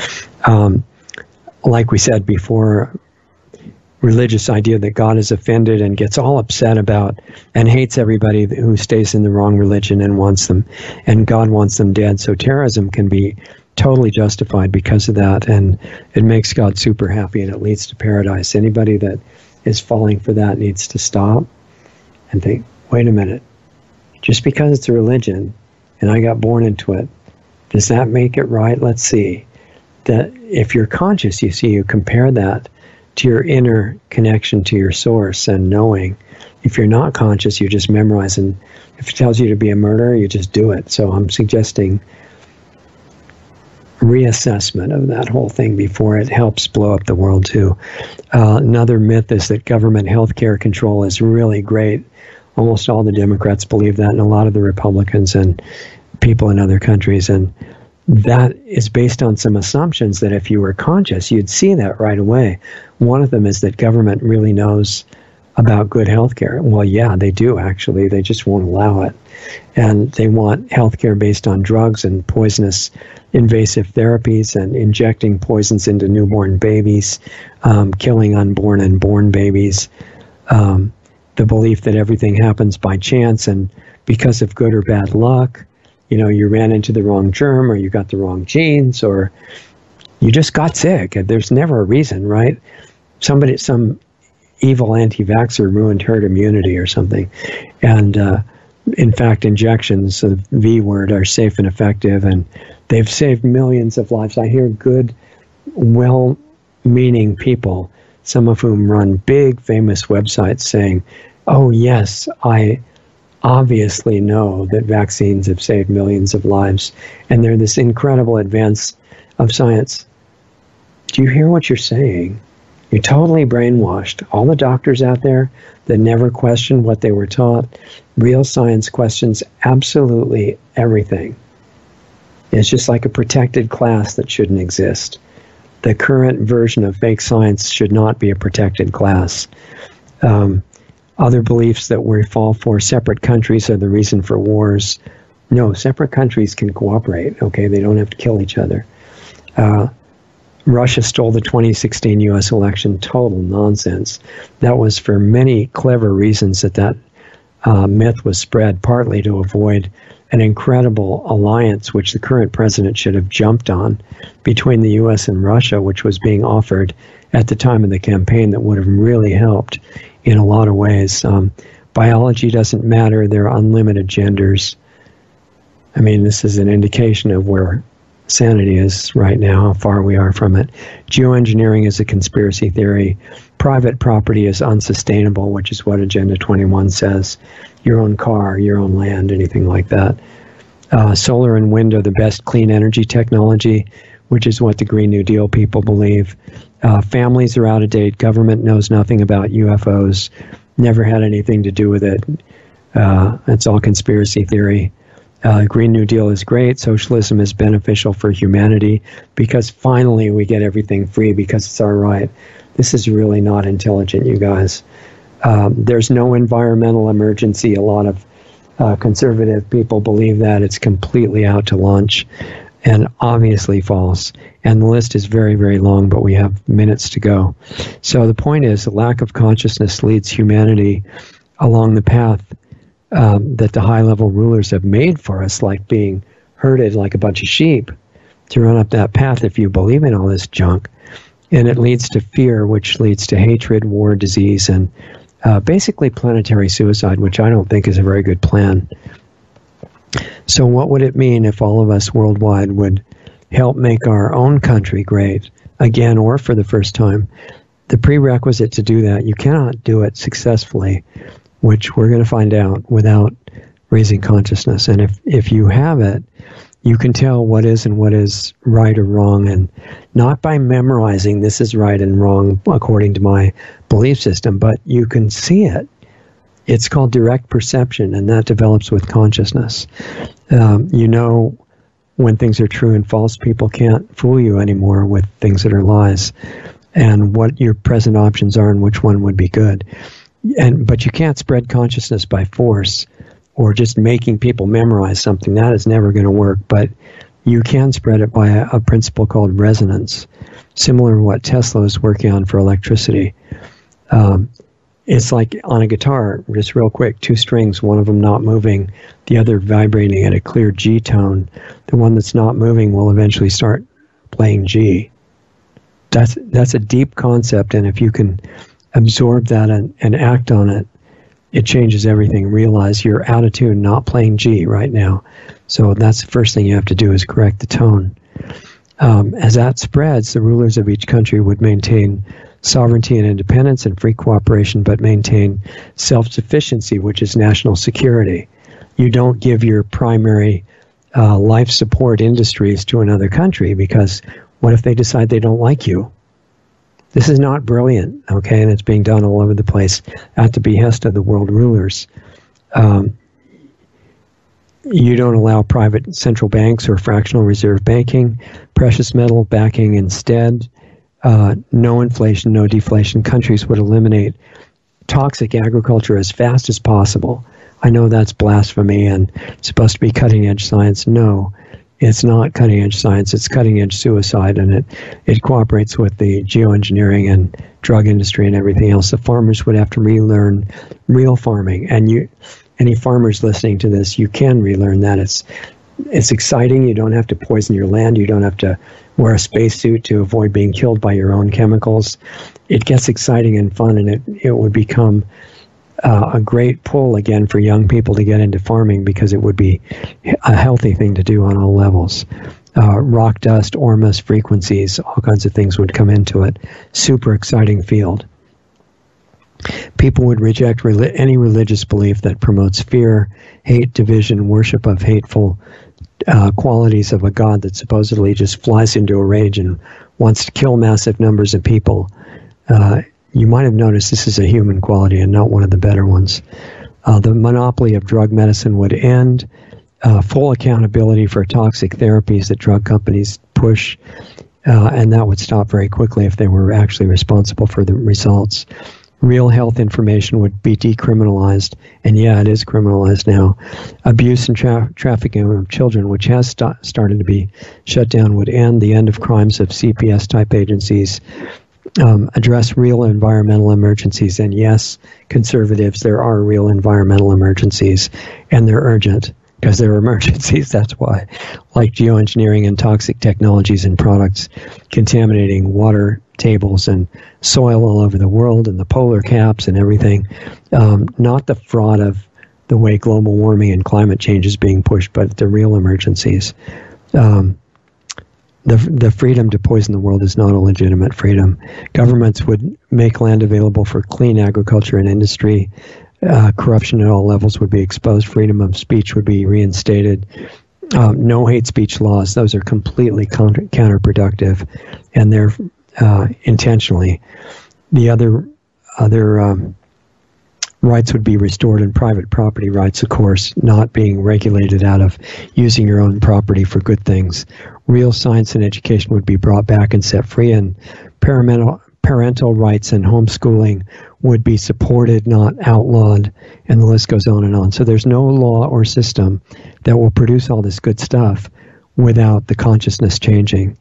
Like we said before, religious idea that God is offended and gets all upset about and hates everybody who stays in the wrong religion and wants them, and God wants them dead. So terrorism can be totally justified because of that, and it makes God super happy, and it leads to paradise. Anybody that is falling for that needs to stop and think, wait a minute, just because it's a religion and I got born into it, does that make it right? Let's see. That if you're conscious, you compare that to your inner connection to your source and knowing. If you're not conscious, you just memorize, and if it tells you to be a murderer, you just do it. So I'm suggesting reassessment of that whole thing before it helps blow up the world too. Another myth is that government health care control is really great. Almost all the Democrats believe that, and a lot of the Republicans and people in other countries. And that is based on some assumptions that if you were conscious, you'd see that right away. One of them is that government really knows about good health care. Well, yeah, they do, actually. They just won't allow it. And they want health care based on drugs and poisonous invasive therapies and injecting poisons into newborn babies, killing unborn and born babies, the belief that everything happens by chance and because of good or bad luck. You know, you ran into the wrong germ, or you got the wrong genes, or you just got sick. There's never a reason, right? Some evil anti-vaxxer ruined herd immunity or something. And in fact, injections, the V word, are safe and effective, and they've saved millions of lives. I hear good, well-meaning people, some of whom run big, famous websites, saying, oh, yes, I obviously know that vaccines have saved millions of lives, and they're this incredible advance of science. Do you hear what you're saying? You're totally brainwashed. All the doctors out there that never questioned what they were taught, real science questions absolutely everything. It's just like a protected class that shouldn't exist. The current version of fake science should not be a protected class. Other beliefs that we fall for, separate countries are the reason for wars. No, separate countries can cooperate, okay? They don't have to kill each other. Russia stole the 2016 U.S. election. Total nonsense. That was for many clever reasons that myth was spread, partly to avoid an incredible alliance, which the current president should have jumped on, between the U.S. and Russia, which was being offered at the time of the campaign, that would have really helped in a lot of ways. Biology doesn't matter. There are unlimited genders. I mean, this is an indication of where sanity is right now, how far we are from it. Geoengineering is a conspiracy theory. Private property is unsustainable, which is what Agenda 21 says. Your own car, your own land, anything like that. Solar and wind are the best clean energy technology, which is what the Green New Deal people believe. Families are out of date. Government knows nothing about UFOs. Never had anything to do with it. It's all conspiracy theory. Green New Deal is great. Socialism is beneficial for humanity because finally we get everything free because it's our right. This is really not intelligent, you guys. There's no environmental emergency. A lot of conservative people believe that. It's completely out to lunch and obviously false. And the list is very, very long, but we have minutes to go. So the point is, the lack of consciousness leads humanity along the path that the high-level rulers have made for us, like being herded like a bunch of sheep, to run up that path if you believe in all this junk. And it leads to fear, which leads to hatred, war, disease, and basically planetary suicide, which I don't think is a very good plan. So what would it mean if all of us worldwide would help make our own country great, again or for the first time? The prerequisite to do that, you cannot do it successfully, which we're going to find out, without raising consciousness. And if you have it, you can tell what is and what is right or wrong, and not by memorizing this is right and wrong according to my belief system, but you can see it. It's called direct perception, and that develops with consciousness. You know when things are true and false. People can't fool you anymore with things that are lies, and what your present options are and which one would be good. But you can't spread consciousness by force or just making people memorize something. That is never going to work. But you can spread it by a principle called resonance, similar to what Tesla is working on for electricity. It's like on a guitar, just real quick, two strings, one of them not moving, the other vibrating at a clear G tone. The one that's not moving will eventually start playing G. That's a deep concept, and if you can absorb that and act on it, it changes everything. Realize you're out of tune, not playing G right now. So that's the first thing you have to do, is correct the tone. As that spreads, the rulers of each country would maintain sovereignty and independence and free cooperation, but maintain self-sufficiency, which is national security. You don't give your primary life support industries to another country, because what if they decide they don't like you? This is not brilliant, okay, and it's being done all over the place at the behest of the world rulers. You don't allow private central banks or fractional reserve banking, precious metal backing instead. No inflation, no deflation. Countries would eliminate toxic agriculture as fast as possible. I know that's blasphemy and it's supposed to be cutting-edge science. No, it's not cutting-edge science. It's cutting-edge suicide, and it cooperates with the geoengineering and drug industry and everything else. The farmers would have to relearn real farming. And any farmers listening to this, you can relearn that. It's exciting. You don't have to poison your land. You don't have to wear a spacesuit to avoid being killed by your own chemicals. It gets exciting and fun, and it would become a great pull again for young people to get into farming, because it would be a healthy thing to do on all levels. Rock dust, Ormus frequencies, all kinds of things would come into it. Super exciting field. People would reject any religious belief that promotes fear, hate, division, worship of hateful qualities of a God that supposedly just flies into a rage and wants to kill massive numbers of people. You might have noticed this is a human quality and not one of the better ones. The monopoly of drug medicine would end. Full accountability for toxic therapies that drug companies push, and that would stop very quickly if they were actually responsible for the results. Real health information would be decriminalized, and yeah, it is criminalized now. Abuse and trafficking of children, which has started to be shut down, would end. The end of crimes of CPS-type agencies. Address real environmental emergencies, and yes, conservatives, there are real environmental emergencies, and they're urgent, because they're emergencies, that's why. Like geoengineering and toxic technologies and products contaminating water tables and soil all over the world, and the polar caps and everything. Not the fraud of the way global warming and climate change is being pushed, but the real emergencies. The freedom to poison the world is not a legitimate freedom. Governments would make land available for clean agriculture and industry. Corruption at all levels would be exposed. Freedom of speech would be reinstated. No hate speech laws. Those are completely counterproductive, and they're intentionally. The other rights would be restored, and private property rights, of course, not being regulated out of using your own property for good things. Real science and education would be brought back and set free, and parental rights and homeschooling would be supported, not outlawed, and the list goes on and on. So there's no law or system that will produce all this good stuff without the consciousness changing.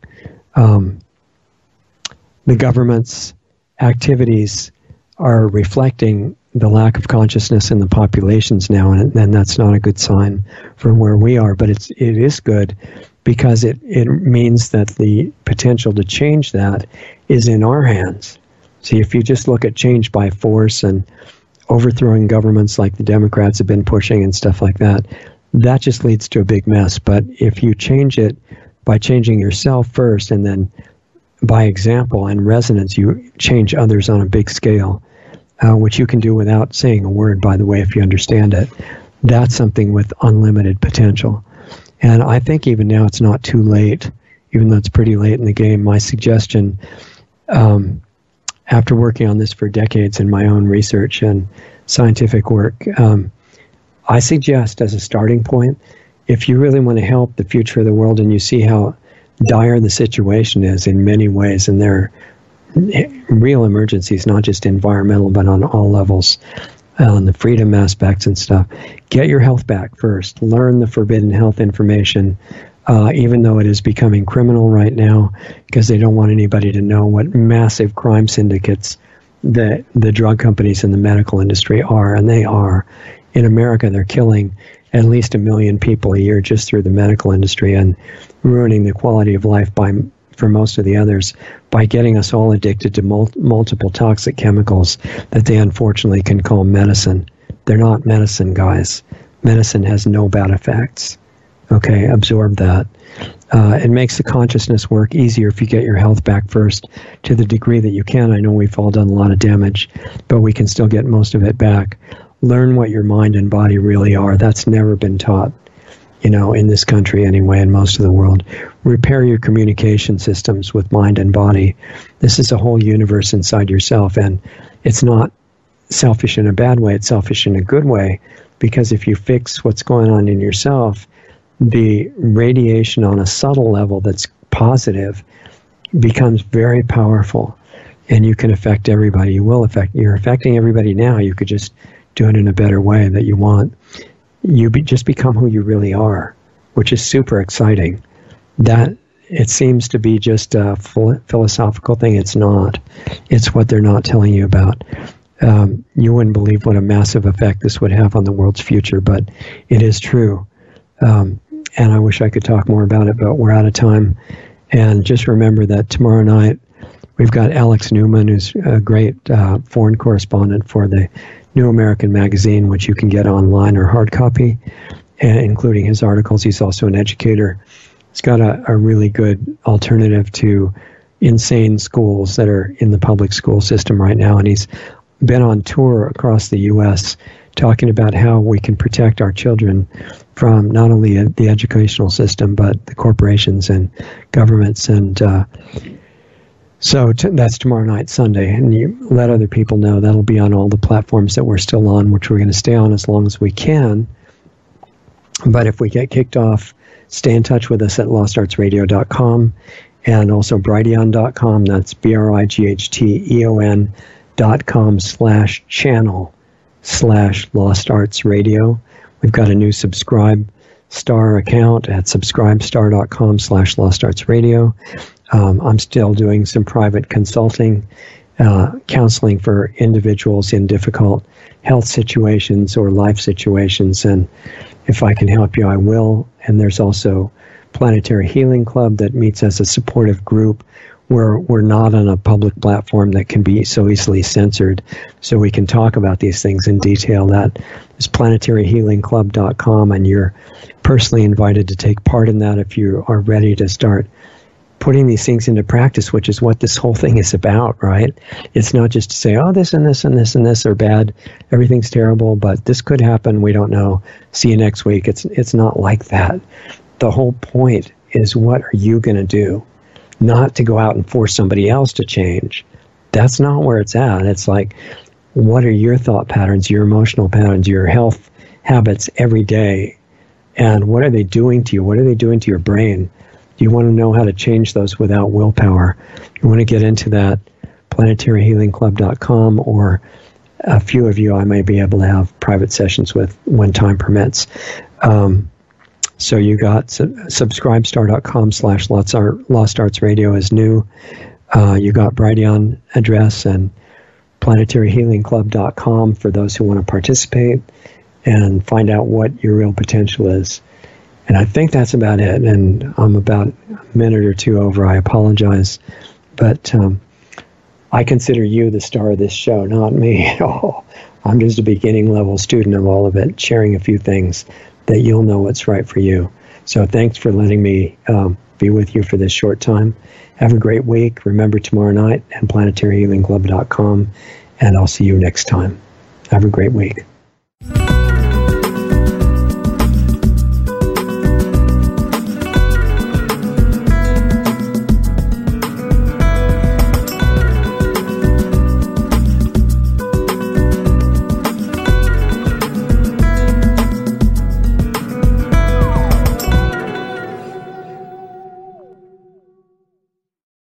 The government's activities are reflecting the lack of consciousness in the populations now, and that's not a good sign for where we are. But it is good, because it means that the potential to change that is in our hands. See, if you just look at change by force and overthrowing governments like the Democrats have been pushing and stuff like that, that just leads to a big mess. But if you change it by changing yourself first, and then by example and resonance, you change others on a big scale, which you can do without saying a word, by the way, if you understand it. That's something with unlimited potential. And I think even now it's not too late, even though it's pretty late in the game. My suggestion, after working on this for decades in my own research and scientific work, I suggest as a starting point, if you really want to help the future of the world and you see how dire the situation is in many ways, and there are real emergencies, not just environmental, but on all levels, on the freedom aspects and stuff, get your health back first. Learn the forbidden health information, even though it is becoming criminal right now, because they don't want anybody to know what massive crime syndicates the drug companies and the medical industry are, and they are. In America, they're killing at least 1 million people a year just through the medical industry, and ruining the quality of life for most of the others by getting us all addicted to multiple toxic chemicals that they unfortunately can call medicine. They're not medicine, guys. Medicine has no bad effects. Okay, absorb that. It makes the consciousness work easier if you get your health back first, to the degree that you can. I know we've all done a lot of damage, but we can still get most of it back. Learn what your mind and body really are. That's never been taught in this country anyway, and most of the world. Repair your communication systems with mind and body. This is a whole universe inside yourself, and it's not selfish in a bad way, it's selfish in a good way, because if you fix what's going on in yourself, the radiation on a subtle level that's positive becomes very powerful, and you can affect everybody. You're affecting everybody now. You could just do it in a better way that you want. Just become who you really are, which is super exciting. That it seems to be just a philosophical thing. It's not. It's what they're not telling you about. You wouldn't believe what a massive effect this would have on the world's future, but it is true. And I wish I could talk more about it, but we're out of time. And just remember that tomorrow night, we've got Alex Newman, who's a great foreign correspondent for the New American Magazine, which you can get online or hard copy, including his articles. He's also an educator. He's got a really good alternative to insane schools that are in the public school system right now. And he's been on tour across the U.S. talking about how we can protect our children from not only the educational system, but the corporations and governments. And so that's tomorrow night, Sunday, and you let other people know. That'll be on all the platforms that we're still on, which we're going to stay on as long as we can. But if we get kicked off, stay in touch with us at lostartsradio.com and also Brighteon.com. That's BRIGHTEON.com/channel/LostArtsRadio. We've got a new Subscribe Star account at subscribestar.com/LostArtsRadio. I'm still doing some private consulting, counseling for individuals in difficult health situations or life situations. And if I can help you, I will. And there's also Planetary Healing Club that meets as a supportive group where we're not on a public platform that can be so easily censored. So we can talk about these things in detail. That is planetaryhealingclub.com, and you're personally invited to take part in that if you are ready to start putting these things into practice, which is what this whole thing is about, right? It's not just to say, oh, this and this and this and this are bad, everything's terrible, but this could happen, we don't know, see you next week. It's not like that. The whole point is, what are you going to do? Not to go out and force somebody else to change. That's not where it's at. It's like, what are your thought patterns, your emotional patterns, your health habits every day? And what are they doing to you? What are they doing to your brain? You want to know how to change those without willpower. You want to get into that, planetaryhealingclub.com, or a few of you I may be able to have private sessions with when time permits. So you got subscribestar.com/LostArtsRadio is new. You got Brighteon address and planetaryhealingclub.com for those who want to participate and find out what your real potential is. And I think that's about it. And I'm about a minute or two over. I apologize. But I consider you the star of this show, not me at all. I'm just a beginning level student of all of it, sharing a few things that you'll know what's right for you. So thanks for letting me be with you for this short time. Have a great week. Remember tomorrow night and planetaryhealingclub.com. And I'll see you next time. Have a great week.